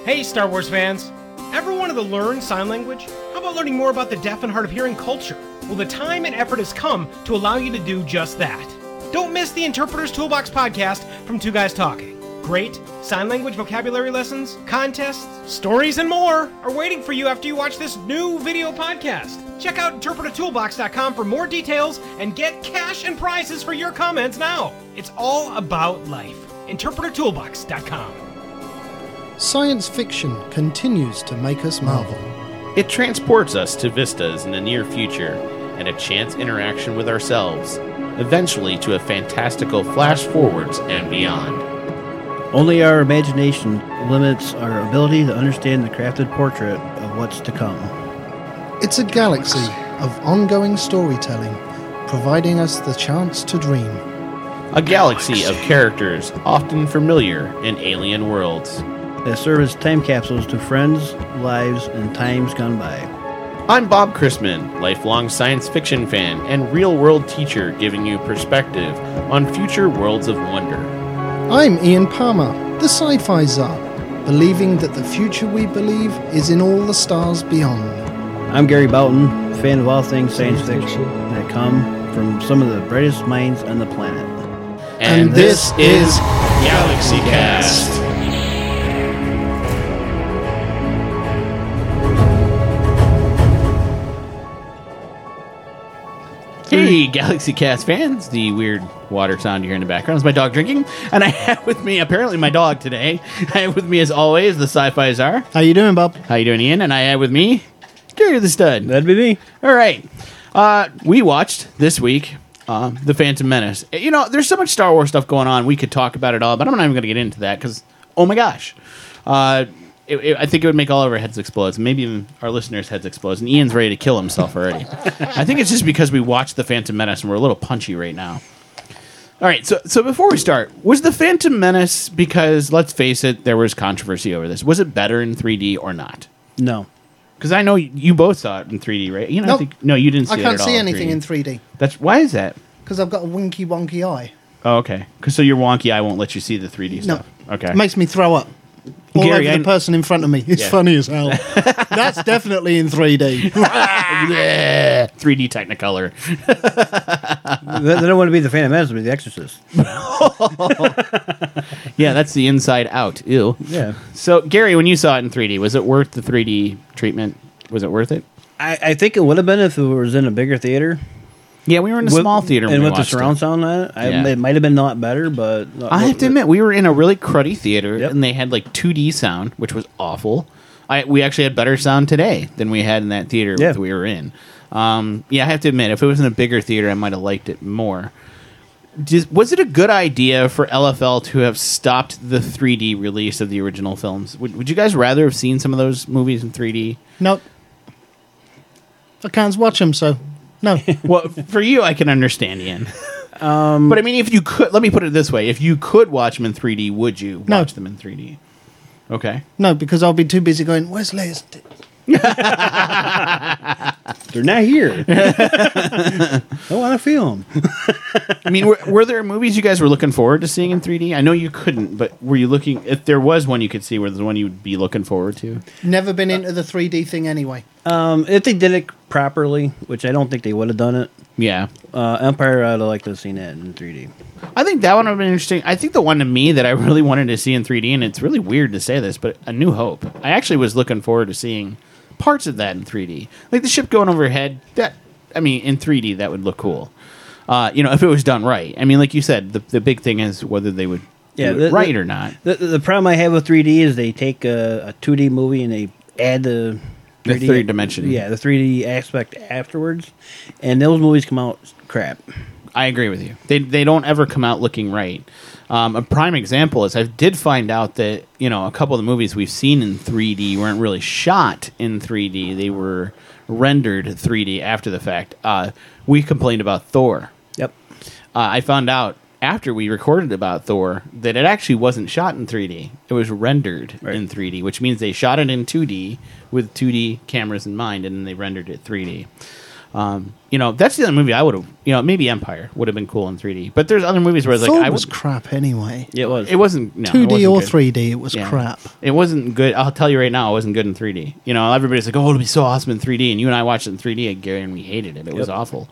Hey, Star Wars fans! Ever wanted to learn sign language? How about learning more about the deaf and hard of hearing culture? Well, the time and effort has come to allow you to do just that. Don't miss the Interpreter's Toolbox podcast from Two Guys Talking. Great sign language vocabulary lessons, contests, stories, and more are waiting for you after you watch this new video podcast. Check out InterpreterToolbox.com for more details and get cash and prizes for your comments now. It's all about life. InterpreterToolbox.com. Science fiction continues to make us marvel. It transports us to vistas in the near future and a chance interaction with ourselves, eventually to a fantastical flash forwards and beyond. Only our imagination limits our ability to understand the crafted portrait of what's to come. It's a galaxy of ongoing storytelling, providing us the chance to dream. A galaxy of characters often familiar in alien worlds. That serve as time capsules to friends, lives, and times gone by. I'm Bob Chrisman, lifelong science fiction fan and real-world teacher giving you perspective on future worlds of wonder. I'm Ian Palmer, the sci-fi czar, believing that the future we believe is in all the stars beyond. I'm Gary Boughton, fan of all things science fiction that come from some of the brightest minds on the planet. And this is Galaxy Cast. Hey, Galaxy Cast fans! The weird water sound you hear in the background is my dog drinking, and I have with me, apparently my dog today, I have with me as always, the Sci-Fi Czar. How you doing, Bob? How you doing, Ian? And I have with me, Gary the Stud. That'd be me. All right. We watched this week The Phantom Menace. You know, there's so much Star Wars stuff going on, we could talk about it all, but I'm not even going to get into that because, oh my gosh. I think it would make all of our heads explode, maybe even our listeners' heads explode, and Ian's ready to kill himself already. I think it's just because we watched The Phantom Menace and we're a little punchy right now. All right, so before we start, was The Phantom Menace, because, let's face it, there was controversy over this, was it better in 3D or not? No. Because I know you both saw it in 3D, right? You know, Nope. no, you didn't see it at all. I can't see anything in 3D. Why is that? Because I've got a winky wonky eye. Oh, okay. Because so your wonky eye won't let you see the 3D No. stuff. Okay. It makes me throw up. All Gary, over the person in front of me. It's Yeah. funny as hell. That's definitely in 3D. Yeah. 3D Technicolor. They don't want to be the Phantom Menace, but the Exorcist. Yeah, that's the Inside Out. Ew. Yeah. So, Gary, when you saw it in 3D, was it worth the 3D treatment? Was it worth it? I think it would have been if it was in a bigger theater. Yeah, we were in a small theater when and we with the watched surround it. sound on it, Yeah. it might have been a lot better, but... I have to admit, we were in a really cruddy theater, Yep. and they had like 2D sound, which was awful. We actually had better sound today than we had in that theater Yeah. that we were in. Yeah, I have to admit, if it was in a bigger theater, I might have liked it more. Was it a good idea for LFL to have stopped the 3D release of the original films? Would you guys rather have seen some of those movies in 3D? Nope. I can't watch them, so no. Well, for you, I can understand, Ian. But I mean, if you could, let me put it this way: if you could watch them in 3D, would you No. watch them in 3D? Okay. No, because I'll be too busy going, where's Leia's tits? They're not here. I want to feel them. I mean, were there movies you guys were looking forward to seeing in 3D? I know you couldn't, but were you looking? If there was one you could see, where there's one you'd be looking forward to? Never been into the 3D thing anyway. If they did it properly, which I don't think they would have done it, Yeah. Empire, I'd have liked to have seen that in 3D. I think that one would have been interesting. I think the one to me that I really wanted to see in 3D, and it's really weird to say this, but A New Hope. I actually was looking forward to seeing parts of that in 3D. Like the ship going overhead, in 3D, that would look cool. If it was done right. I mean, like you said, the big thing is whether they would do it right or not. The problem I have with 3D is they take a 2D movie and they add the 3D, third dimension. Yeah, the 3D aspect afterwards, and those movies come out crap. I agree with you. They don't ever come out looking right. A prime example is I did find out that a couple of the movies we've seen in 3D weren't really shot in 3D. They were rendered 3D after the fact. We complained about Thor. Yep. I found out after we recorded about Thor that it actually wasn't shot in 3D. It was rendered in 3D, which means they shot it in 2D with 2D cameras in mind, and then they rendered it 3D. That's the other movie I would have. Maybe Empire would have been cool in 3D. But there's other movies where it's Thor like was crap anyway. It was. It wasn't no, 2D it wasn't or good. 3D, it was Yeah. crap. It wasn't good. I'll tell you right now, it wasn't good in 3D. Everybody's like, "Oh, it'll be so awesome in 3D," and you and I watched it in 3D, Gary, and we hated it. It was awful.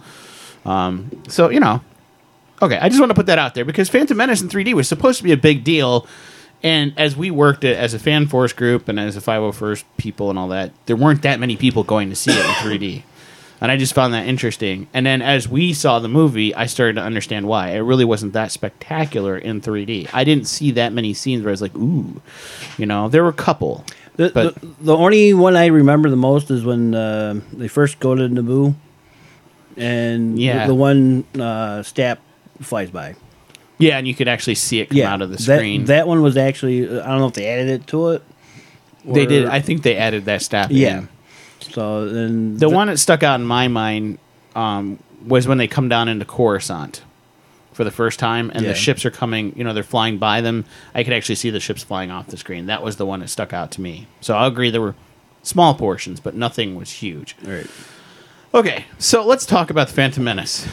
Okay, I just want to put that out there because Phantom Menace in 3D was supposed to be a big deal. And as we worked as a fan force group and as a 501st people and all that, there weren't that many people going to see it in 3D. And I just found that interesting. And then as we saw the movie, I started to understand why. It really wasn't that spectacular in 3D. I didn't see that many scenes where I was like, ooh. There were a couple. The only one I remember the most is when they first go to Naboo, and the one Stap flies by. Yeah, and you could actually see it come out of the screen. That one was actually, I don't know if they added it to it. They did. I think they added that Stap in. So then The one that stuck out in my mind was when they come down into Coruscant for the first time, and the ships are coming. They're flying by them. I could actually see the ships flying off the screen. That was the one that stuck out to me. So I'll agree there were small portions, but nothing was huge. All right. Okay, so let's talk about the Phantom Menace.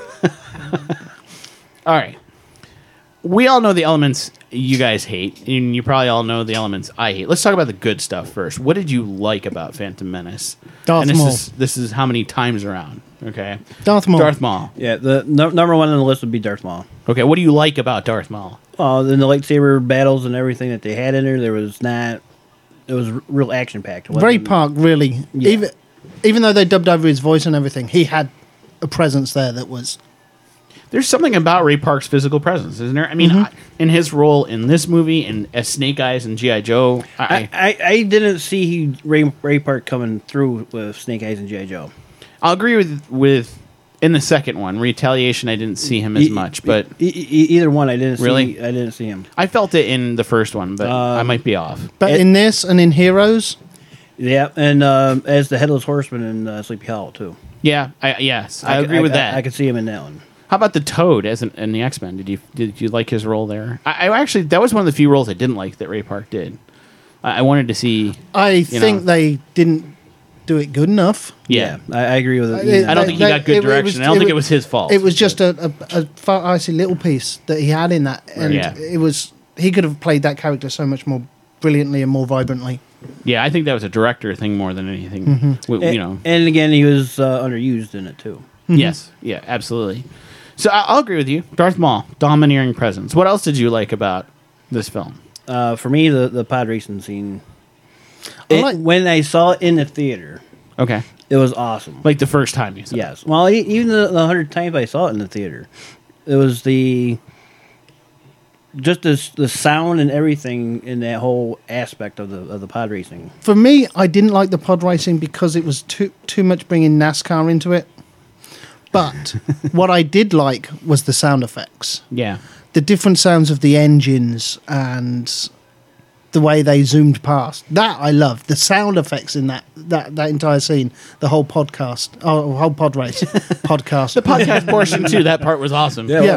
All right. We all know the elements you guys hate, and you probably all know the elements I hate. Let's talk about the good stuff first. What did you like about Phantom Menace? Darth and Maul. This is how many times around, okay? Darth Maul. Darth Maul. Yeah, the number one on the list would be Darth Maul. Okay, what do you like about Darth Maul? In the lightsaber battles and everything that they had in there was not. It was real action packed. Ray Park, really. Yeah. Even though they dubbed over his voice and everything, he had a presence there that was... There's something about Ray Park's physical presence, isn't there? I mean, in his role in this movie and as Snake Eyes and G.I. Joe, I didn't see Ray Park coming through with Snake Eyes and G.I. Joe. I'll agree with in the second one, Retaliation. I didn't see him as much, but either one I didn't Really? see. I didn't see him. I felt it in the first one, but I might be off. But in this and in Heroes, Yeah, and as the Headless Horseman in Sleepy Hollow too. Yeah, I agree with that. I could see him in that one. How about the Toad as in the X-Men? Did you like his role there? I actually that was one of the few roles I didn't like that Ray Park did. I wanted to see. I think they didn't do it good enough. Yeah, I agree with it. I don't think he got good direction. I don't think it was his fault. It was just a icy little piece that he had in that, and it was he could have played that character so much more brilliantly and more vibrantly. Yeah, I think that was a director thing more than anything. And again, he was underused in it too. Yes, yeah, absolutely. So I'll agree with you. Darth Maul, domineering presence. What else did you like about this film? For me, the pod racing scene. like- When I saw it in the theater, Okay, it was awesome. like the first time you saw it. Yes. Well, even the 100 times I saw it in the theater, it was the sound and everything in that whole aspect of the pod racing. For me, I didn't like the pod racing because it was too much bringing NASCAR into it. But what I did like was the sound effects. Yeah. The different sounds of the engines and the way they zoomed past. That I loved. The sound effects in that entire scene. The whole podcast. Oh, whole pod race. Podcast. The podcast portion too. That part was awesome. Yeah.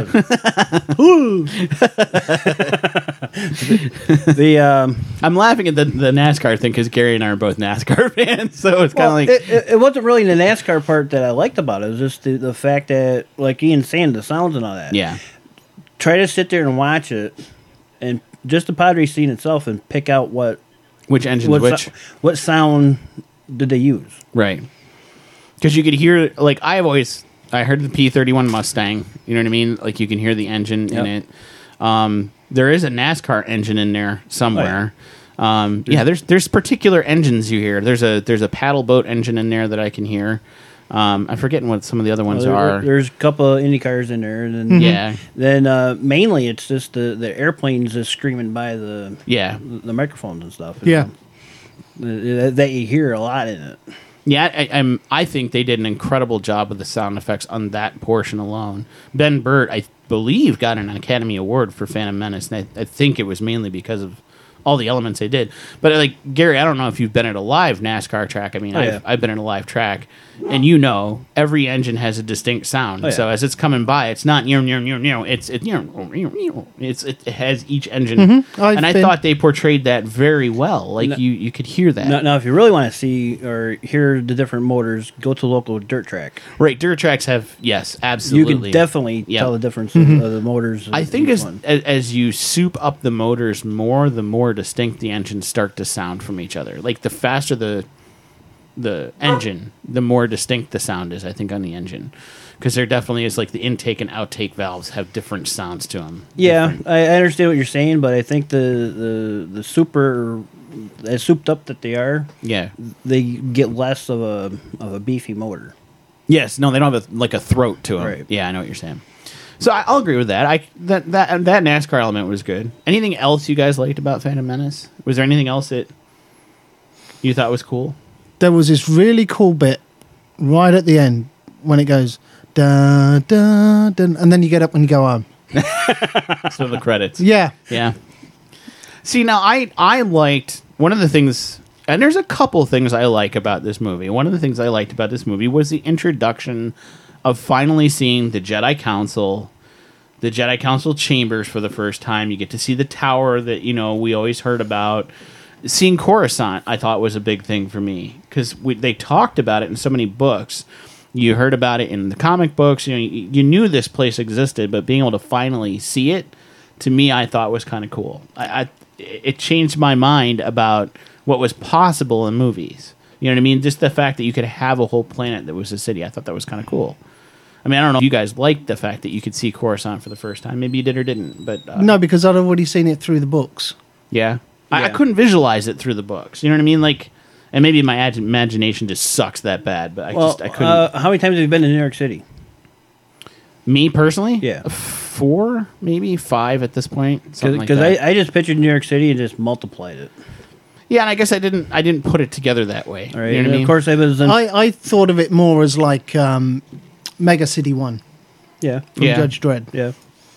I'm laughing at the NASCAR thing because Gary and I are both NASCAR fans, so it's kind of like it wasn't really the NASCAR part that I liked about it. It was just the fact that, like Ian saying, the sounds and all that. yeah. Try to sit there and watch it, and just the pod race scene itself, and pick out Which engines? what sound did they use. Right. Because you could hear, like, I heard the P-31 Mustang, you know what I mean? Like, you can hear the engine in it. There is a NASCAR engine in there somewhere. Oh, yeah. There's particular engines you hear. There's a paddle boat engine in there that I can hear. I'm forgetting what some of the other ones are. There's a couple of Indy cars in there. And then, Yeah. Then mainly it's just the airplanes just screaming by the microphones and stuff. Yeah. That you hear a lot in it. Yeah, I think they did an incredible job with the sound effects on that portion alone. Ben Burtt, I believe, got an Academy Award for Phantom Menace, and I think it was mainly because of all the elements they did. But like Gary, I don't know if you've been at a live NASCAR track. I mean, I've been at a live track, and every engine has a distinct sound. So as it's coming by, it's not it has each engine, and I thought they portrayed that very well. Like you could hear that. Now, if you really want to see or hear the different motors, go to a local dirt track. Right, dirt tracks have absolutely. You can definitely tell the difference of the motors. I think as you soup up the motors more, the more distinct the engines start to sound from each other. Like the faster the engine, the more distinct the sound is, I think, on the engine. Because there definitely is, like, the intake and outtake valves have different sounds to them. Yeah, I understand what you're saying, but I think the super, as souped up that they are, they get less of a beefy motor. Yes, no, they don't have a throat to them. Right. Yeah, I know what you're saying. So I'll agree with that. That NASCAR element was good. Anything else you guys liked about Phantom Menace? Was there anything else that you thought was cool? There was this really cool bit right at the end when it goes da da da, and then you get up and you go home. So the credits. Yeah. See, now I liked one of the things, and there's a couple things I like about this movie. One of the things I liked about this movie was the introduction of finally seeing the Jedi Council chambers for the first time. You get to see the tower that we always heard about. Seeing Coruscant, I thought, was a big thing for me because they talked about it in so many books. You heard about it in the comic books. You knew this place existed, but being able to finally see it, to me, I thought was kind of cool. It changed my mind about what was possible in movies. You know what I mean? Just the fact that you could have a whole planet that was a city. I thought that was kind of cool. I mean, I don't know if you guys liked the fact that you could see Coruscant for the first time. Maybe you did or didn't. But no, because I'd already seen it through the books. Yeah. I couldn't visualize it through the books. You know what I mean? Like, and maybe my imagination just sucks that bad. But I couldn't. How many times have you been to New York City? Me personally? Yeah. 4, maybe 5 at this point. Because I just pictured New York City and just multiplied it. Yeah, and I guess I didn't put it together that way. Right. You know what I mean? Of course, I thought of it more as like Mega City 1. Yeah. From Judge Dredd. Yeah.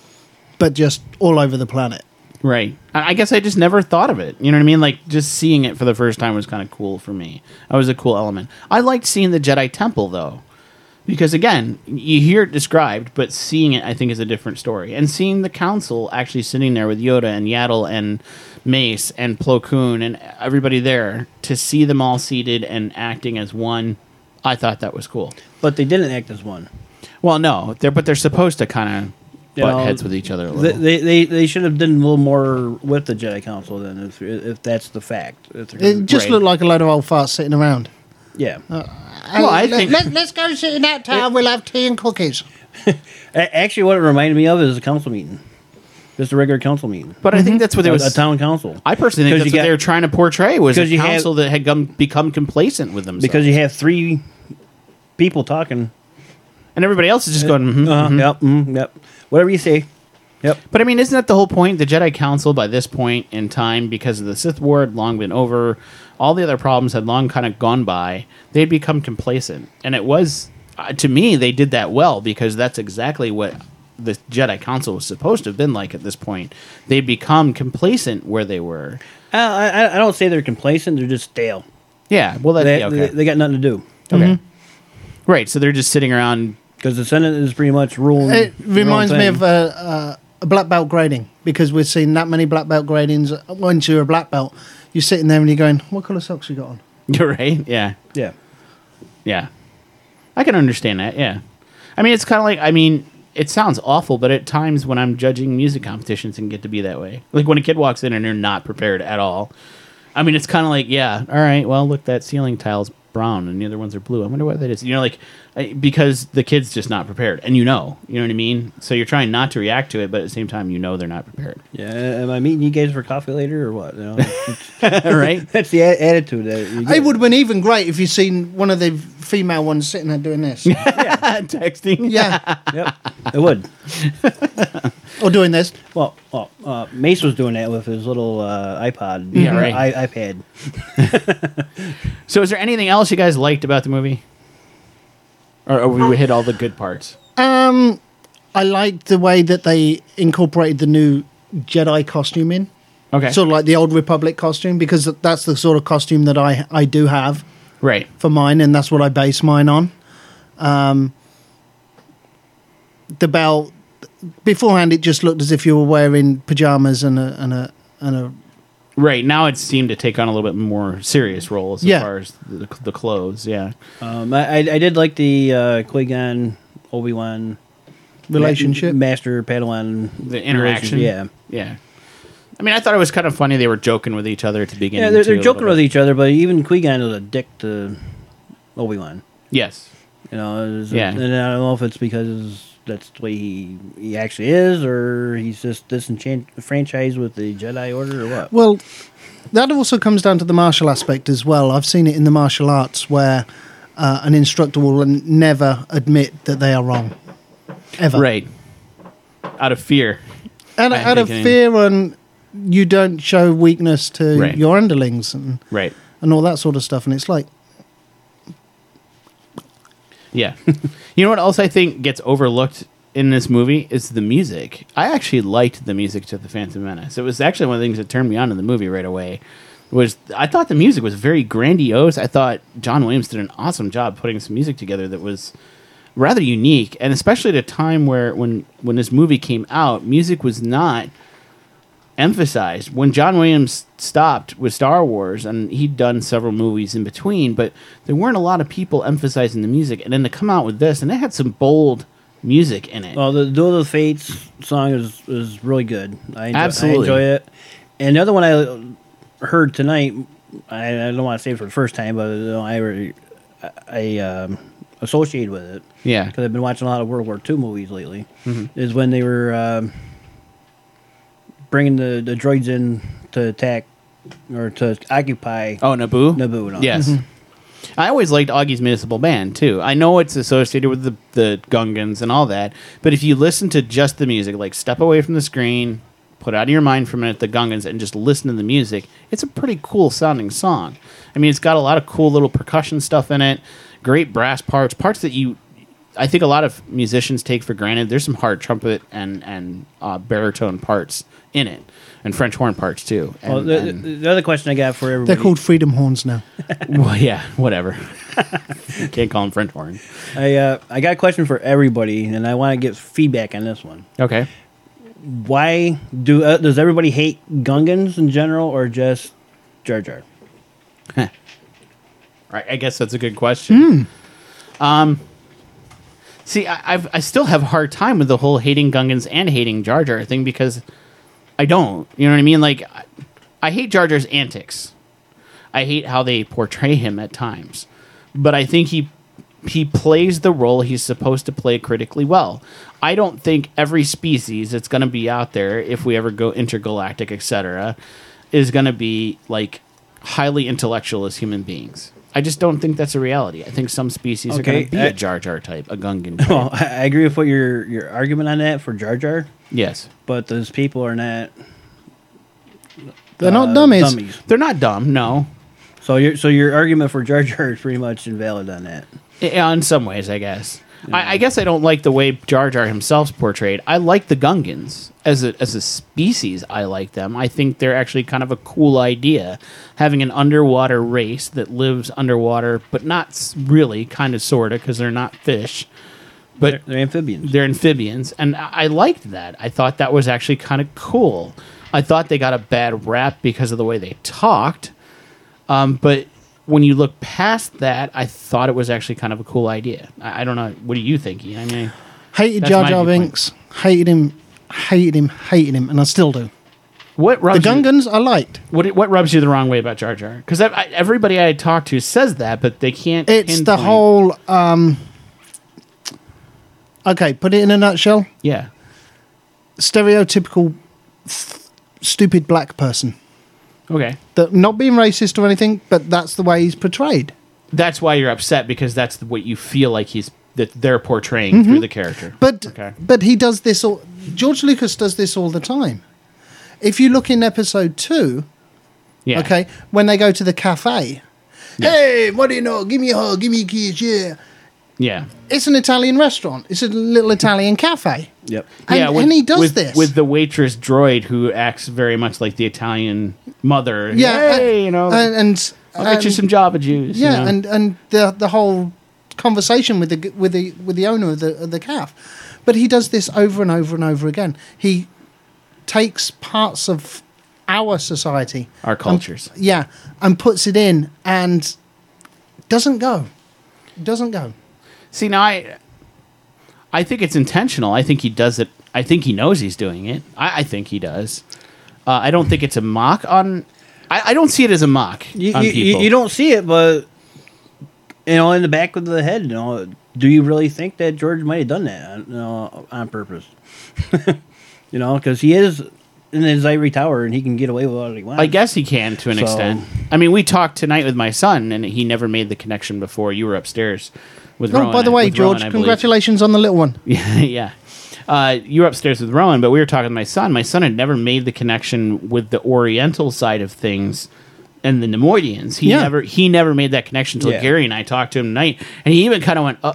But just all over the planet. Right. I guess I just never thought of it. You know what I mean? Like, just seeing it for the first time was kind of cool for me. That was a cool element. I liked seeing the Jedi Temple, though. Because, again, you hear it described, but seeing it, I think, is a different story. And seeing the council actually sitting there with Yoda and Yaddle and Mace and Plo Koon and everybody there, to see them all seated and acting as one, I thought that was cool. But they didn't act as one. Well, no. They're supposed to kind of butt heads with each other a little. They should have done a little more with the Jedi Council then, if that's the fact. It just looked like a load of old farts sitting around. Yeah. Well, I think let's go sit in that tower. We'll have tea and cookies. Actually, what it reminded me of is a council meeting, just a regular council meeting. But I think that's what it was. A town council. I personally think that's what they were trying to portray, was a council that had become complacent with themselves. Because you have 3 people talking, and everybody else is just going, yep, whatever you say. Yep. But I mean, isn't that the whole point? The Jedi Council, by this point in time, because of the Sith War had long been over, all the other problems had long kind of gone by, they'd become complacent. And it was, to me, they did that well, because that's exactly what the Jedi Council was supposed to have been like at this point. They'd become complacent where they were. I don't say they're complacent, they're just stale. Yeah, well, they got nothing to do. Okay. Mm-hmm. Right, so they're just sitting around. Because the Senate is pretty much ruling. It reminds me of a black belt grading, because we've seen that many black belt gradings. Once you're a black belt, you're sitting there and you're going, what colour socks you got on? You're right, yeah. Yeah. Yeah. I can understand that, yeah. I mean, it's kind of like, it sounds awful, but at times when I'm judging music competitions, it can get to be that way. Like when a kid walks in and they're not prepared at all. I mean, it's kind of like, yeah, all right, well, look, that ceiling tile's brown and the other ones are blue. I wonder what that is. Because the kid's just not prepared. And you know what I mean? So you're trying not to react to it, but at the same time, they're not prepared. Yeah, am I meeting you guys for coffee later or what? Right? That's the attitude that you get. It would have been even great if you'd seen one of the female ones sitting there doing this. Texting? Yeah. Yep, it would. Or doing this. Well, Mace was doing that with his little iPod. Yeah, right. iPad. So is there anything else you guys liked about the movie? Or we hit all the good parts? I liked the way that they incorporated the new Jedi costume in. Okay. Sort of like the Old Republic costume, because that's the sort of costume that I do have Right. for mine, and that's what I base mine on. The belt, beforehand, it just looked as if you were wearing pajamas and a Right. Now it seemed to take on a little bit more serious role as far as the clothes. Yeah. I did like the Qui-Gon Obi-Wan relationship. Master Padawan. The interaction. Yeah. Yeah. I mean, I thought it was kind of funny. They were joking with each other at the beginning. Yeah, they're joking with each other, but even Qui-Gon was a dick to Obi-Wan. Yes. You know, Yeah. And I don't know if it's because that's the way he actually is, or he's just disenfranchised with the Jedi Order, or what. Well, that also comes down to the martial aspect as well. I've seen it in the martial arts where an instructor will never admit that they are wrong. Ever. Right. Out of fear. And out of fear, and you don't show weakness to Right. your underlings and all that sort of stuff. And it's like, yeah. You know what else I think gets overlooked in this movie is the music. I actually liked the music to The Phantom Menace. It was actually one of the things that turned me on to the movie right away. I thought the music was very grandiose. I thought John Williams did an awesome job putting some music together that was rather unique, and especially at a time where when this movie came out, music was not emphasized. When John Williams stopped with Star Wars, and he'd done several movies in between, but there weren't a lot of people emphasizing the music, and then to come out with this, and it had some bold music in it. Well, the Duel of the Fates song is really good. Absolutely. I enjoy it. And the other one I heard tonight, I don't want to say it for the first time, but I associated with it. Yeah. Because I've been watching a lot of World War II movies lately. Mm-hmm. Is when they were bringing the droids in to attack or to occupy. Oh, Naboo? Naboo and all. Yes. Mm-hmm. I always liked Augie's Municipal Band, too. I know it's associated with the Gungans and all that, but if you listen to just the music, like step away from the screen, put out of your mind for a minute the Gungans, and just listen to the music, it's a pretty cool sounding song. I mean, it's got a lot of cool little percussion stuff in it, great brass parts that I think a lot of musicians take for granted. There's some hard trumpet and baritone parts in it, and French horn parts too. And, the other question I got for everybody... They're called freedom horns now. Well, yeah, whatever. Can't call them French horn. I got a question for everybody, and I want to get feedback on this one. Okay. Why does everybody hate Gungans in general, or just Jar Jar? Right, I guess that's a good question. See, I still have a hard time with the whole hating Gungans and hating Jar Jar thing, because I don't. You know what I mean? Like, I hate Jar Jar's antics. I hate how they portray him at times. But I think he plays the role he's supposed to play critically well. I don't think every species that's going to be out there, if we ever go intergalactic, etc., is going to be, like, highly intellectual as human beings. I just don't think that's a reality. I think some species are going to be a Jar Jar type, a Gungan type. Well, I agree with what your argument on that for Jar Jar. Yes. But those people are not... They're not dummies. They're not dumb, no. So your argument for Jar Jar is pretty much invalid on that. Yeah, in some ways, I guess. Yeah. I guess I don't like the way Jar Jar himself's portrayed. I like the Gungans. As a species, I like them. I think they're actually kind of a cool idea. Having an underwater race that lives underwater, but not really, kind of, sort of, because they're not fish. But they're amphibians. They're amphibians. And I liked that. I thought that was actually kind of cool. I thought they got a bad rap because of the way they talked. But when you look past that, I thought it was actually kind of a cool idea. I don't know. What do you think, Ian? I mean, hated Jar Jar Binks. Hated him, and I still do. What rubs the Gungans I liked. What rubs you the wrong way about Jar Jar? Because everybody I talk to says that, but they can't. It's pinpoint. the whole. Okay, put it in a nutshell. Yeah. Stereotypical stupid black person. Okay. Not being racist or anything, but that's the way he's portrayed. That's why you're upset, because that's what you feel like that they're portraying through the character. But he does this all. George Lucas does this all the time. If you look in episode 2, okay, when they go to the cafe, hey, what do you know? Give me a hug, give me a kiss, yeah. Yeah. It's an Italian restaurant. It's a little Italian cafe. Yep. And he does this. With the waitress droid who acts very much like the Italian mother. Yeah. Hey, and I'll get you some Java juice. Yeah, and the whole conversation with the owner of the cafe. But he does this over and over and over again. He takes parts of our society, our cultures, and puts it in, and doesn't go. See, now I think it's intentional. I think he does it. I think he knows he's doing it. I think he does. I don't think it's a mock on. I don't see it as a mock on people. You don't see it, but in the back of the head, do you really think that George might have done that on purpose? Because he is in his ivory tower and he can get away with what he wants. I guess he can to an extent. I mean, we talked tonight with my son, and he never made the connection before. You were upstairs with Rowan. Oh, by the way, George, congratulations on the little one. Yeah. You were upstairs with Rowan, but we were talking to my son. My son had never made the connection with the Oriental side of things and the Nemoidians. He never made that connection until Gary and I talked to him tonight, and he even kind of went,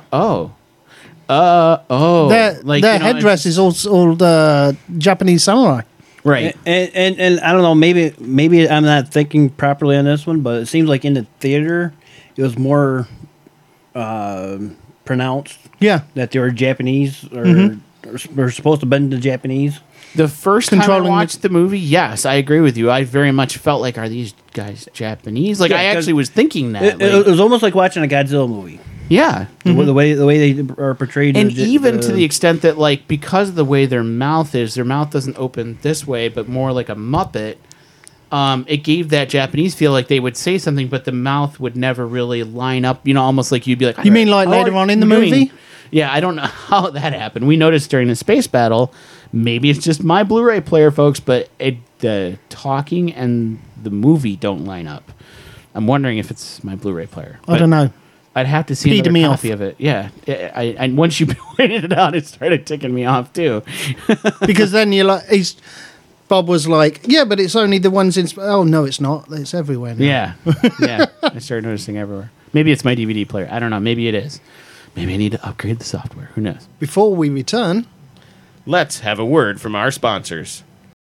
Their headdress is all Japanese samurai. Right. And I don't know, maybe I'm not thinking properly on this one, but it seems like in the theater it was more pronounced that they were Japanese or supposed to bend the Japanese. The first time I watched the movie, yes, I agree with you. I very much felt like, are these guys Japanese? Like, I actually was thinking that. It was almost like watching a Godzilla movie. Yeah. The way they are portrayed. And even to the extent that, like, because of the way their mouth doesn't open this way, but more like a Muppet, it gave that Japanese feel like they would say something, but the mouth would never really line up, almost like you'd be like... You mean like later on in the movie? Yeah, I don't know how that happened. We noticed during the space battle, maybe it's just my Blu-ray player, folks, but the talking and the movie don't line up. I'm wondering if it's my Blu-ray player. I don't know. I'd have to see another copy of it. Yeah, and once you pointed it out, it started ticking me off too. Because then you're like, Bob was like, yeah, but it's only the ones in. Oh no, it's not. It's everywhere now. Yeah. I started noticing everywhere. Maybe it's my DVD player. I don't know. Maybe it is. Maybe I need to upgrade the software. Who knows? Before we return, let's have a word from our sponsors.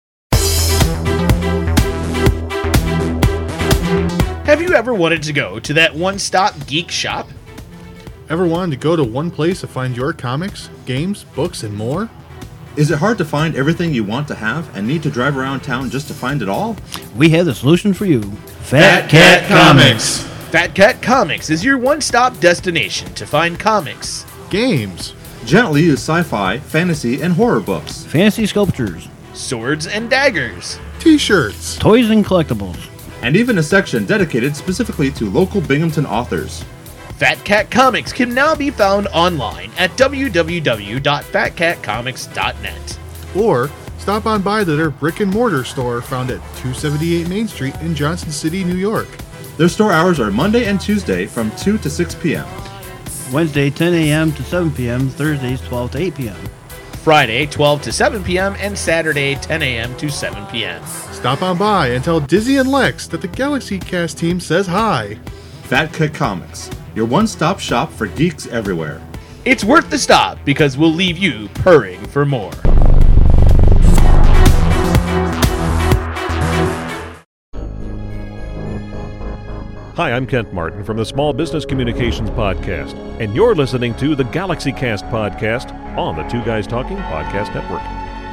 Have you ever wanted to go to that one-stop geek shop? Ever wanted to go to one place to find your comics, games, books, and more? Is it hard to find everything you want to have and need to drive around town just to find it all? We have the solution for you. Fat Cat Comics. Fat Cat Comics is your one-stop destination to find comics, games, gently used sci-fi, fantasy, and horror books, fantasy sculptures, swords and daggers, t-shirts, toys and collectibles, and even a section dedicated specifically to local Binghamton authors. Fat Cat Comics can now be found online at www.fatcatcomics.net. Or stop on by to their brick-and-mortar store found at 278 Main Street in Johnson City, New York. Their store hours are Monday and Tuesday from 2 to 6 p.m. Wednesday, 10 a.m. to 7 p.m. Thursdays, 12 to 8 p.m. Friday, 12 to 7 p.m. and Saturday, 10 a.m. to 7 p.m. Stop on by and tell Dizzy and Lex that the Galaxy Cast team says hi. Fat Cat Comics, your one-stop shop for geeks everywhere. It's worth the stop because we'll leave you purring for more. Hi, I'm Kent Martin from the Small Business Communications Podcast, and you're listening to the Galaxy Cast podcast on the Two Guys Talking Podcast Network.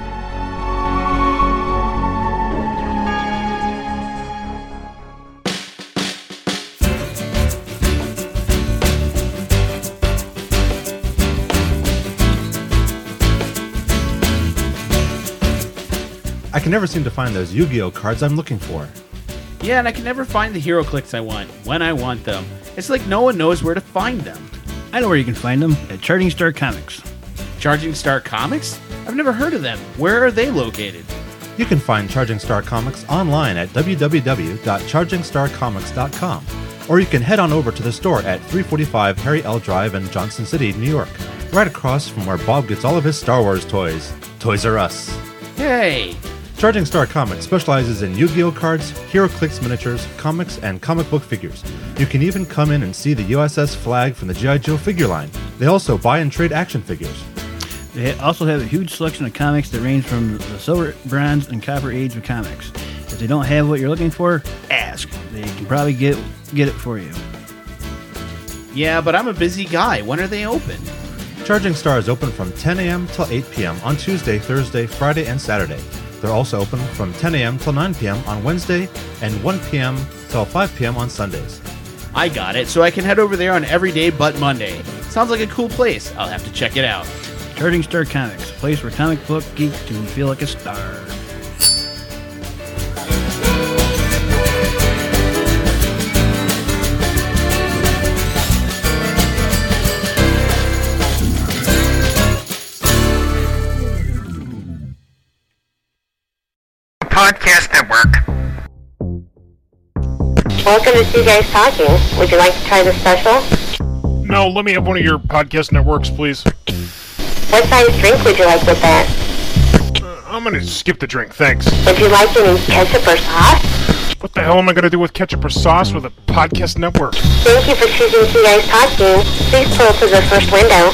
I can never seem to find those Yu-Gi-Oh cards I'm looking for. Yeah, and I can never find the hero clicks I want when I want them. It's like no one knows where to find them. I know where you can find them, at Charging Star Comics. Charging Star Comics? I've never heard of them. Where are they located? You can find Charging Star Comics online at www.chargingstarcomics.com, or you can head on over to the store at 345 Harry L. Drive in Johnson City, New York, right across from where Bob gets all of his Star Wars toys. Toys R Us. Hey, Charging Star Comics specializes in Yu-Gi-Oh cards, HeroClix miniatures, comics, and comic book figures. You can even come in and see the USS flag from the G.I. Joe figure line. They also buy and trade action figures. They also have a huge selection of comics that range from the silver, bronze, and copper age of comics. If they don't have what you're looking for, ask. They can probably get it for you. Yeah, but I'm a busy guy. When are they open? Charging Star is open from 10 a.m. till 8 p.m. on Tuesday, Thursday, Friday, and Saturday. They're also open from 10 a.m. till 9 p.m. on Wednesday and 1 p.m. till 5 p.m. on Sundays. I got it, so I can head over there on every day but Monday. Sounds like a cool place. I'll have to check it out. Charging Star Comics, a place where comic book geeks can feel like a star. Podcast Network. Welcome to Two Guys Talking. Would you like to try the special? No, let me have one of your podcast networks, please. What size drink would you like with that? I'm gonna skip the drink, thanks. Would you like any ketchup or sauce? What the hell am I gonna do with ketchup or sauce with a podcast network? Thank you for choosing Two Guys Talking. Please pull to the first window.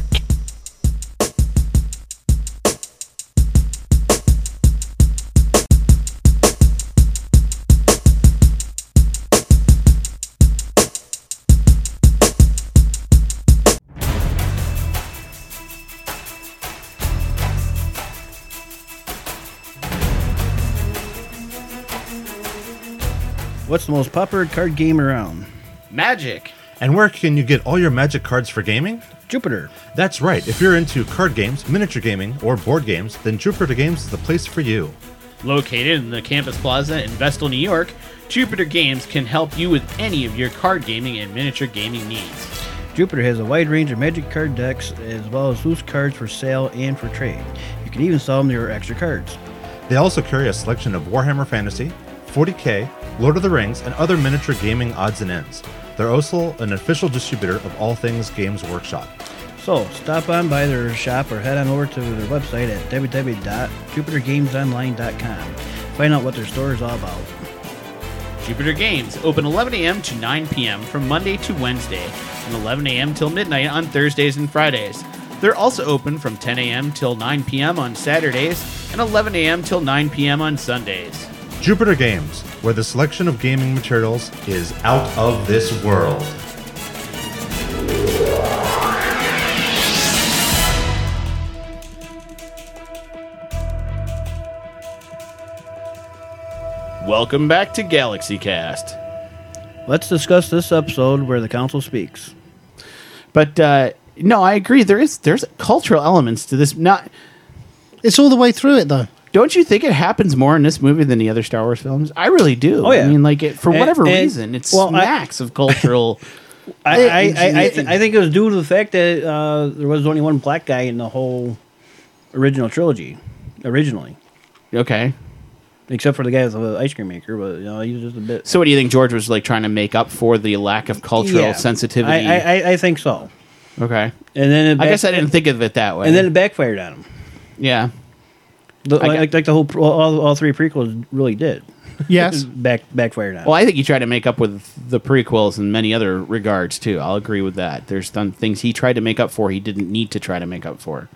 What's the most popular card game around? Magic. And where can you get all your Magic cards for gaming? Jupiter. That's right. If you're into card games, miniature gaming, or board games, then Jupiter Games is the place for you. Located in the Campus Plaza in Vestal, New York, Jupiter Games can help you with any of your card gaming and miniature gaming needs. Jupiter has a wide range of Magic card decks as well as loose cards for sale and for trade. You can even sell them your extra cards. They also carry a selection of Warhammer Fantasy, 40K, Lord of the Rings, and other miniature gaming odds and ends. They're also an official distributor of all things Games Workshop. So, stop on by their shop or head on over to their website at www.jupitergamesonline.com. Find out what their store is all about. Jupiter Games, open 11 a.m. to 9 p.m. from Monday to Wednesday, and 11 a.m. till midnight on Thursdays and Fridays. They're also open from 10 a.m. till 9 p.m. on Saturdays, and 11 a.m. till 9 p.m. on Sundays. Jupiter Games, where the selection of gaming materials is out of this world. Welcome back to Galaxy Cast. Let's discuss this episode where the council speaks. But no, I agree. There's cultural elements to this. It's all the way through it, though. Don't you think it happens more in this movie than the other Star Wars films? I really do. Oh, yeah. I mean, like, for whatever reason, it smacks of cultural. I think it was due to the fact that there was only one black guy in the whole original trilogy, originally. Okay. Except for the guy with the ice cream maker, but he was just a bit. So, what do you think George was like trying to make up for the lack of cultural sensitivity? I think so. Okay. And then I guess I didn't think of it that way. And then it backfired on him. Yeah. Like the whole all three prequels really did. Yes. Backfired on him. Well, I think he tried to make up with the prequels in many other regards too. I'll agree with that. There's some things he tried to make up for he didn't need to try to make up for.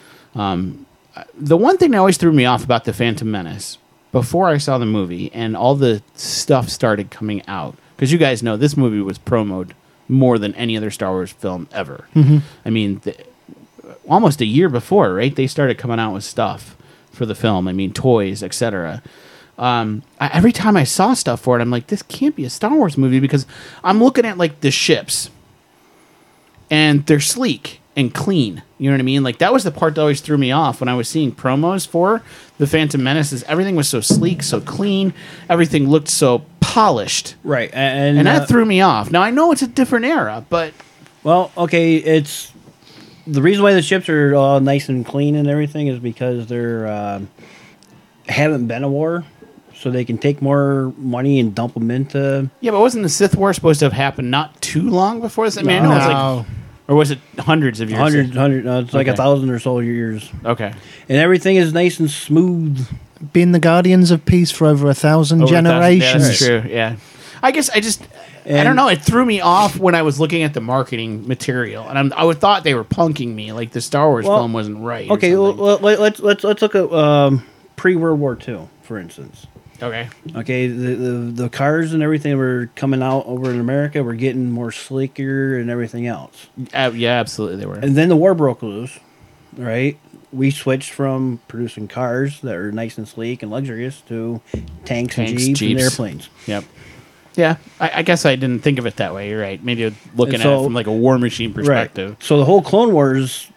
The one thing that always threw me off about The Phantom Menace, before I saw the movie and all the stuff started coming out, because you guys know this movie was promoted more than any other Star Wars film ever. Mm-hmm. I mean, almost a year before, right? They started coming out with stuff for the film. I mean, toys, etc. Every time I saw stuff for it, I'm like, this can't be a Star Wars movie, because I'm looking at like the ships and they're sleek and clean. You know what I mean? Like, that was the part that always threw me off when I was seeing promos for The Phantom Menace. Is everything was so sleek, so clean. Everything looked so polished. Right. And that threw me off. Now, I know it's a different era, but... Well, okay, it's... The reason why the ships are all nice and clean and everything is because they're... haven't been a war, so they can take more money and dump them into... Yeah, but wasn't the Sith War supposed to have happened not too long before this? I mean, I know it's like... Or was it hundreds of years? Hundred. It's like 1,000 or so years. Okay. And everything is nice and smooth Been the guardians of peace for over 1,000 Over 1,000, generations. Yeah, that's true. Yeah. I guess I don't know. It threw me off when I was looking at the marketing material, and I would thought they were punking me, like the Star Wars film wasn't right. Okay, well, let's look at pre-World War II, for instance. Okay. Okay, the cars and everything were coming out over in America. Were getting more sleeker and everything else. Yeah, absolutely, they were. And then the war broke loose, right? We switched from producing cars that are nice and sleek and luxurious to tanks and jeeps and airplanes. Yep. Yeah, I guess I didn't think of it that way. You're right. Maybe looking at it from like a war machine perspective. Right. So the whole Clone Wars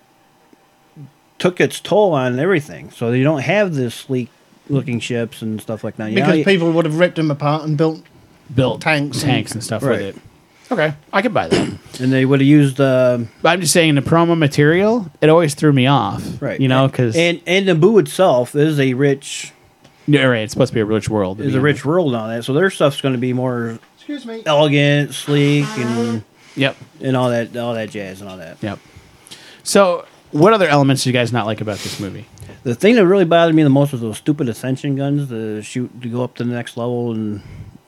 took its toll on everything. So you don't have this sleek looking ships and stuff like that. Because people would have ripped them apart and built tanks and stuff with it. Okay, I could buy that. And they would have used. I'm just saying the promo material. It always threw me off. Right. You know, because and Naboo itself is a rich. Yeah, right. It's supposed to be a rich world. It's a rich world and all that. So their stuff's going to be more. Excuse me. Elegant, sleek, and yep, and all that jazz and all that. Yep. So, what other elements do you guys not like about this movie? The thing that really bothered me the most was those stupid ascension guns to go up to the next level, and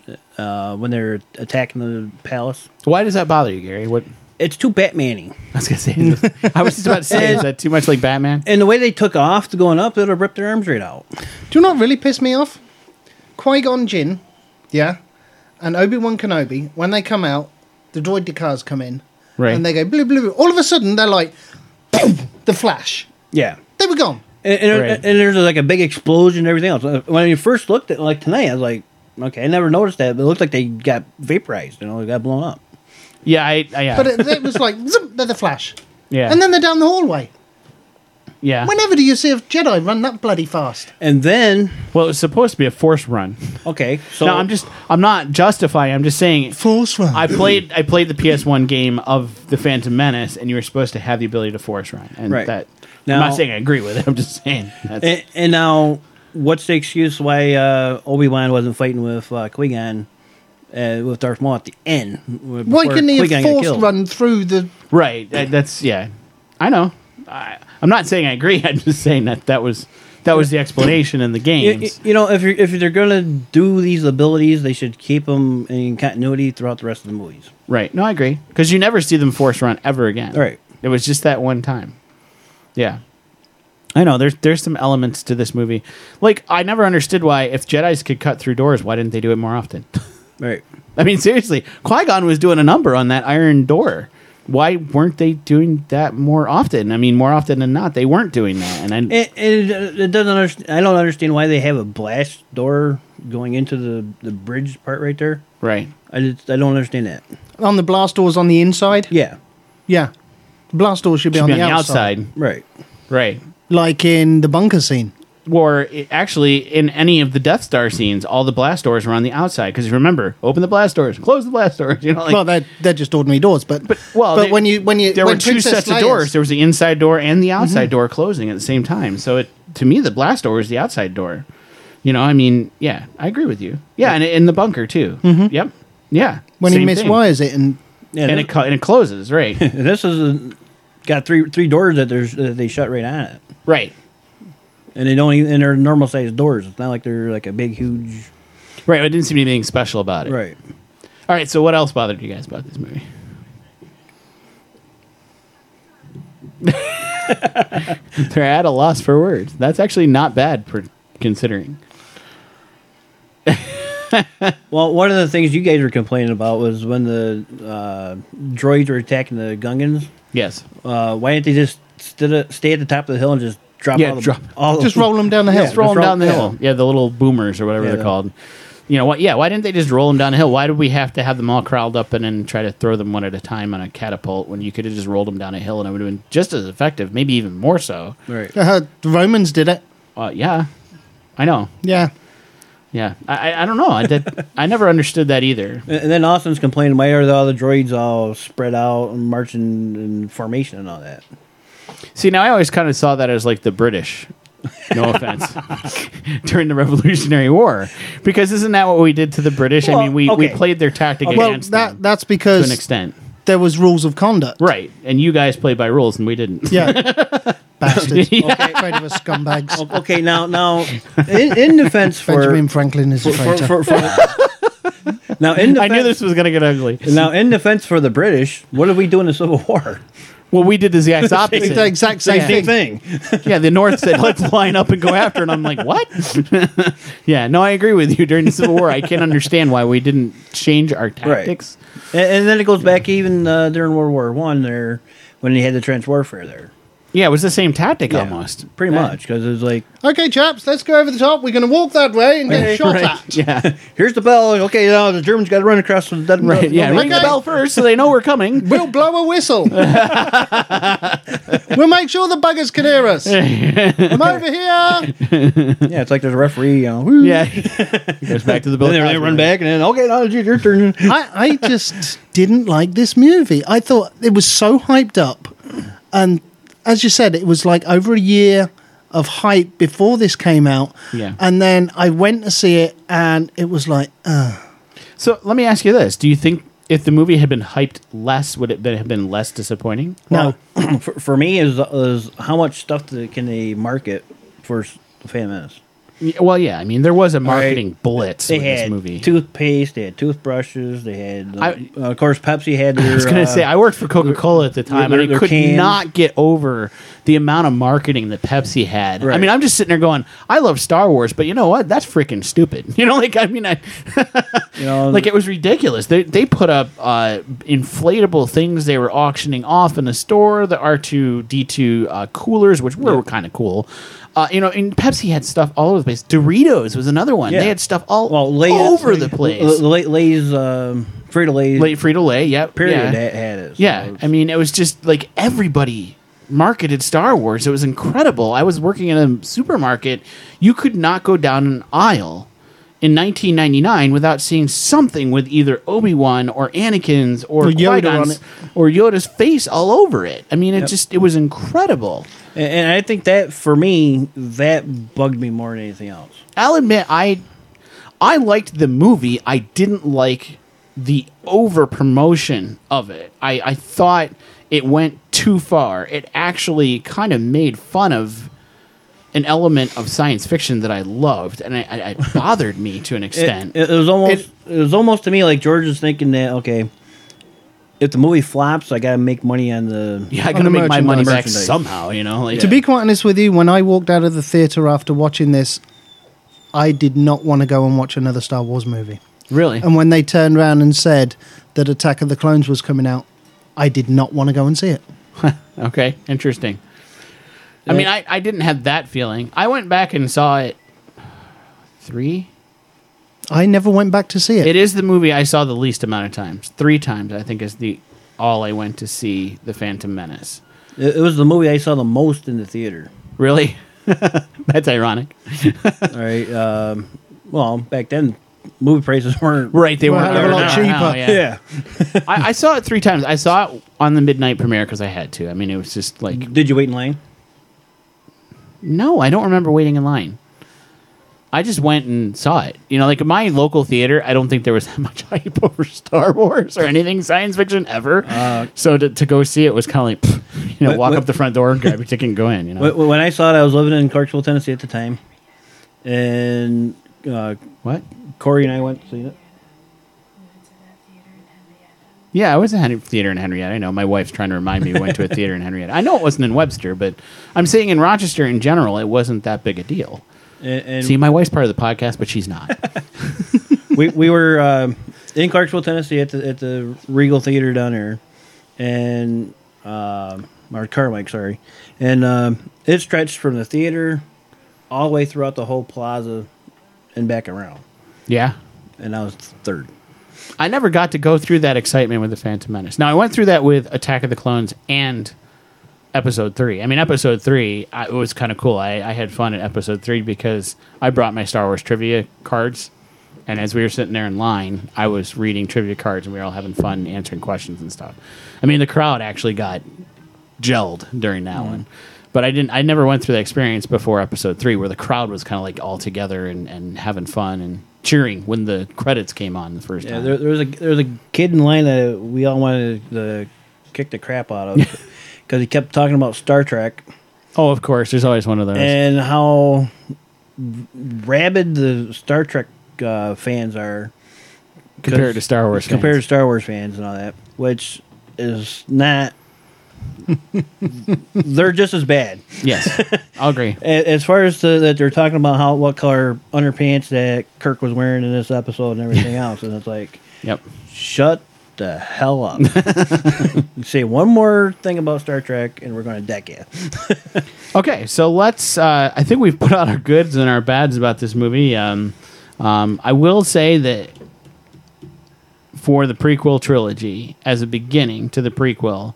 when they're attacking the palace. Why does that bother you, Gary? What? It's too Batman-y. I was gonna say. I was just about to say, is that too much like Batman? And the way they took off to going up, it'll rip their arms right out. Do you know what really pissed me off? Qui-Gon Jinn, yeah, and Obi-Wan Kenobi, when they come out, the droid Decars come in, right, and they go blue, blue, blue. All of a sudden, they're like, boom, the flash. Yeah. They were gone. And there's like a big explosion and everything else. When you first looked at it, like tonight, I was like, okay, I never noticed that, but it looked like they got vaporized, they got blown up. Yeah, yeah. But it was like, zoom, they're the Flash. Yeah. And then they're down the hallway. Yeah. Whenever do you see a Jedi run that bloody fast? And then... Well, it was supposed to be a force run. Okay, so... No, I'm not justifying, I'm just saying... Force run. I played the PS1 game of The Phantom Menace, and you were supposed to have the ability to force run. And that... Now, I'm not saying I agree with it, I'm just saying... And now, what's the excuse why Obi-Wan wasn't fighting with Qui-Gon... with Darth Maul at the end. Why couldn't he have force run through the... Right, that's, yeah. I know. I'm not saying I agree, I'm just saying that was the explanation in the games. If they're going to do these abilities, they should keep them in continuity throughout the rest of the movies. Right, no, I agree. Because you never see them force run ever again. Right. It was just that one time. Yeah. I know, there's some elements to this movie. Like, I never understood why, if Jedis could cut through doors, why didn't they do it more often? Right. I mean, seriously, Qui-Gon was doing a number on that iron door. Why weren't they doing that more often? I mean, more often than not, they weren't doing that. And it doesn't. I don't understand why they have a blast door going into the bridge part right there. Right. I don't understand that. On the blast doors on the inside? Yeah. Yeah. The blast doors should be on the outside. Right. Right. Like in the bunker scene. Or actually, in any of the Death Star scenes, all the blast doors are on the outside. Because remember, open the blast doors, close the blast doors. Well, they're just ordinary doors, but when there were two sets of doors. There was the inside door and the outside door closing at the same time. So to me, the blast door is the outside door. I mean, yeah, I agree with you. Yeah, and in the bunker too. Mm-hmm. Yep. Yeah. When he miswires it and it closes, right? This is got three doors that they shut right on it. Right. And they don't even, and they're normal sized doors. It's not like they're like a big, huge. Right. It didn't seem anything special about it. Right. All right. So what else bothered you guys about this movie? They're at a loss for words. That's actually not bad for considering. Well, one of the things you guys were complaining about was when the droids were attacking the Gungans. Yes. Why didn't they just stay at the top of the hill and just just roll them down the hill. Just roll them down the hill. Yeah, the little boomers or whatever they're called. What? Yeah, why didn't they just roll them down the hill? Why did we have to have them all crowded up and then try to throw them one at a time on a catapult when you could have just rolled them down a hill and it would have been just as effective, maybe even more so? Right. The Romans did it. Yeah, I know. Yeah. Yeah, I don't know. I never understood that either. And then Austin's complaining, why are all the droids all spread out and marching in formation and all that? See, now I always kind of saw that as like the British, no offense, during the Revolutionary War. Because isn't that what we did to the British? Well, I mean, we played their tactic against them. That's because to an extent. There was rules of conduct. Right, and you guys played by rules and we didn't. Yeah. bastards. Yeah. Traitor of scumbags. Okay, now, in defense for Benjamin Franklin is a traitor. now, in defense, I knew this was going to get ugly. Now, in defense for the British, what did we do in the Civil War? Well, we did the exact opposite. The exact same thing. Yeah, the North said, let's line up and go after it. And I'm like, what? Yeah, no, I agree with you. During the Civil War, I can't understand why we didn't change our tactics. Right. And then it goes back even during World War I there, when they had the trench warfare there. Yeah, it was the same tactic almost. Pretty much, because it was like... Okay, chaps, let's go over the top. We're going to walk that way and get shot at. Yeah. Here's the bell. Okay, now the Germans got to run across the dead. Right, yeah, ring the bell first so they know we're coming. We'll blow a whistle. We'll make sure the buggers can hear us. I'm over here. Yeah, it's like there's a referee. Woo. Yeah. He goes back to the building. And they run back, and then, okay, now it's your turn. I just didn't like this movie. I thought it was so hyped up. And as you said, it was like over a year of hype before this came out. Yeah. And then I went to see it, and it was like, So let me ask you this. Do you think if the movie had been hyped less, would it have been less disappointing? no. For me, is how much stuff can they market for the Phantom Menace? Well, yeah. I mean, there was a marketing blitz They with this had movie. toothpaste, they had toothbrushes, they had, of course, Pepsi had their... I was going to say, I worked for Coca-Cola at the time, and I their could cans. not get over the amount of marketing that Pepsi had. Right. I mean, I'm just sitting there going, I love Star Wars, but you know what? That's freaking stupid. You know, like, I mean, like, it was ridiculous. They put up inflatable things they were auctioning off in the store, the R2-D2 coolers, which were kind of cool. And Pepsi had stuff all over the place. Doritos was another one. Yeah. They had stuff all Lay's, over the place. Lay's, Frito-Lay. Frito-Lay, yep. Period Yeah. had it. So Yeah, I mean, it was just like everybody marketed Star Wars. It was incredible. I was working in a supermarket. You could not go down an aisle in 1999 without seeing something with either Obi-Wan or Anakin's or Yoda on Qui-Gon's it. or Yoda's face all over it. I mean, it was incredible. And I think that, for me, that bugged me more than anything else. I'll admit, I liked the movie. I didn't like the over promotion of it. I thought it went too far. It actually kind of made fun of an element of science fiction that I loved, and it bothered me to an extent. It was almost to me like George was thinking that, okay, if the movie flops, I got to make money on the... Yeah, I got to make my money back merchandise. somehow, you know? Like, To be quite honest with you, when I walked out of the theatre after watching this, I did not want to go and watch another Star Wars movie. Really? And when they turned around and said that Attack of the Clones was coming out, I did not want to go and see it. Okay, interesting. I mean, I didn't have that feeling. I went back and saw it 3. I never went back to see it. It is the movie I saw the least amount of times. 3 times, I think, is all I went to see The Phantom Menace. It was the movie I saw the most in the theater. Really? That's ironic. All right. Well, back then, movie prices weren't... Right, they Well, weren't a lot now, cheaper. yeah. I saw it 3 times. I saw it on the midnight premiere because I had to. I mean, it was just like... Did you wait in line? No, I don't remember waiting in line. I just went and saw it. You know, like my local theater, I don't think there was that much hype over Star Wars or anything science fiction ever. So to go see it was kind of like, walk up the front door, grab your ticket, and go in. You know, When I saw it, I was living in Clarksville, Tennessee at the time, and what? Corey and I went to see it. Yeah, I was at a theater in Henrietta. I know my wife's trying to remind me we went to a theater in Henrietta. I know it wasn't in Webster, but I'm saying in Rochester in general, it wasn't that big a deal. And See, my wife's part of the podcast, but she's not. we were in Clarksville, Tennessee at the Regal Theater down there, and or Carmike, sorry, and it stretched from the theater all the way throughout the whole plaza and back around. Yeah. And I was third. I never got to go through that excitement with The Phantom Menace. Now, I went through that with Attack of the Clones and Episode 3. I mean, Episode 3, it was kind of cool. I had fun at Episode 3 because I brought my Star Wars trivia cards, and as we were sitting there in line, I was reading trivia cards, and we were all having fun answering questions and stuff. I mean, the crowd actually got gelled during that one. But I never went through that experience before Episode 3, where the crowd was kind of like all together and having fun and cheering when the credits came on the first time. There was a kid in line that we all wanted to kick the crap out of because he kept talking about Star Trek, Oh, of course. There's always one of those. And how rabid the Star Trek fans are Compared to Star Wars fans. Compared to Star Wars fans and all that, which is not... They're just as bad. Yes, I'll agree. As far as that they're talking about what color underpants that Kirk was wearing in this episode and everything else, and it's like, yep, shut the hell up. Say one more thing about Star Trek, and we're going to deck you. Okay, so let's. I think we've put out our goods and our bads about this movie. I will say that for the prequel trilogy, as a beginning to the prequel,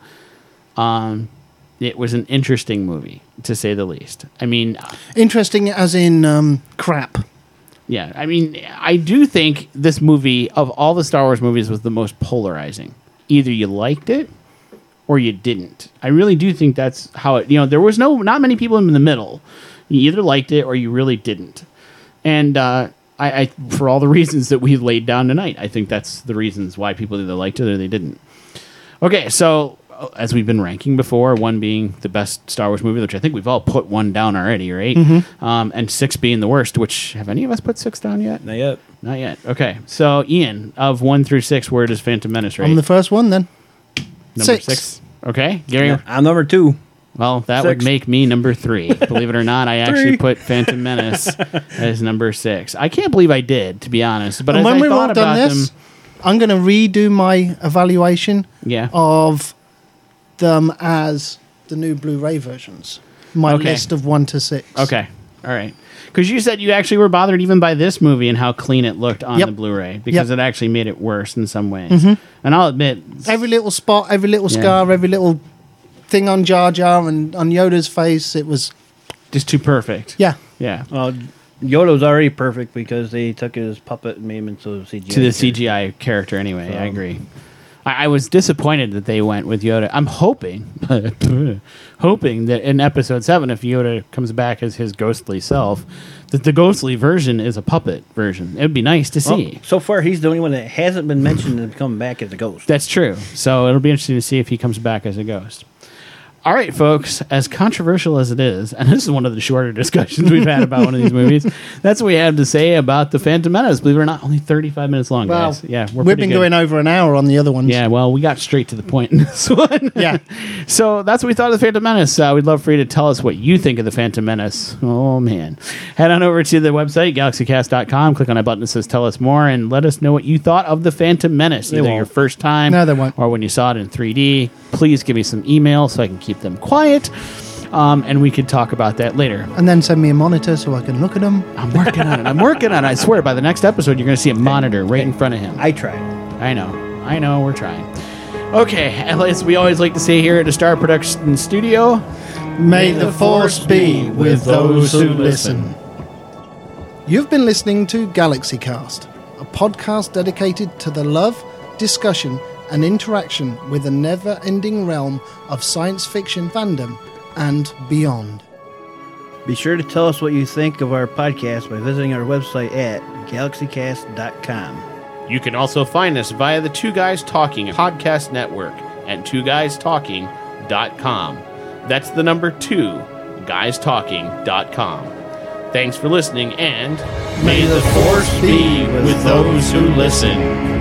it was an interesting movie, to say the least. I mean... Interesting as in crap. Yeah, I mean, I do think this movie, of all the Star Wars movies, was the most polarizing. Either you liked it, or you didn't. I really do think that's how it... there was not many people in the middle. You either liked it, or you really didn't. And I for all the reasons that we laid down tonight, I think that's the reasons why people either liked it or they didn't. Okay, so... as we've been ranking before, 1 being the best Star Wars movie, which I think we've all put 1 down already, right? Mm-hmm. And 6 being the worst, which, have any of us put 6 down yet? Not yet. Not yet. Okay. So, Ian, of 1 through 6, where does Phantom Menace rate? I'm the first one, then. Number 6. 6. Okay. Gary? Yeah, I'm number 2. Well, that 6. would make me number 3. Believe it or not, I actually put Phantom Menace as number 6. I can't believe I did, to be honest. But and as when I we've all thought done about this, them... I'm going to redo my evaluation Yeah. of them as the new Blu-ray versions. My Okay. list of 1 to 6. Okay. All right. Because you said you actually were bothered even by this movie and how clean it looked on Yep. the Blu-ray, because Yep. it actually made it worse in some ways. Mhm. And I'll admit... Every little spot, every little Yeah. scar, every little thing on Jar Jar and on Yoda's face, it was... just too perfect. Yeah. Yeah. Well, Yoda was already perfect because they took his puppet and made him into a CGI. To the CGI character anyway. I agree. I was disappointed that they went with Yoda. I'm hoping that in Episode 7, if Yoda comes back as his ghostly self, that the ghostly version is a puppet version. It would be nice to see. Well, so far, he's the only one that hasn't been mentioned to come back as a ghost. That's true. So it'll be interesting to see if he comes back as a ghost. All right, folks, as controversial as it is, and this is one of the shorter discussions we've had about one of these movies, that's what we have to say about The Phantom Menace. Believe it or not, only 35 minutes long, Well, guys. Yeah, we've pretty been good. going over an hour on the other ones. Yeah, well, we got straight to the point in this one. Yeah. So that's what we thought of The Phantom Menace. We'd love for you to tell us what you think of The Phantom Menace. Oh, man. Head on over to the website, galaxycast.com. Click on that button that says Tell Us More, and let us know what you thought of The Phantom Menace. They Either won't. your first time No, they won't. or when you saw it in 3D. Please give me some email so I can keep them quiet, and we could talk about that later. And then send me a monitor so I can look at them. I'm working on it. I'm working on it. I swear, by the next episode, you're going to see a monitor right in front of him. I tried. I know, we're trying. Okay, as we always like to say here at the Star Production Studio, May the Force be with those who listen. You've been listening to Galaxy Cast, a podcast dedicated to the love, discussion, and interaction with the never-ending realm of science fiction fandom and beyond. Be sure to tell us what you think of our podcast by visiting our website at galaxycast.com. you can also find us via the Two Guys Talking podcast network at twoguystalking.com. That's the number 2, guystalking.com. Thanks for listening, and may the Force be with those who listen.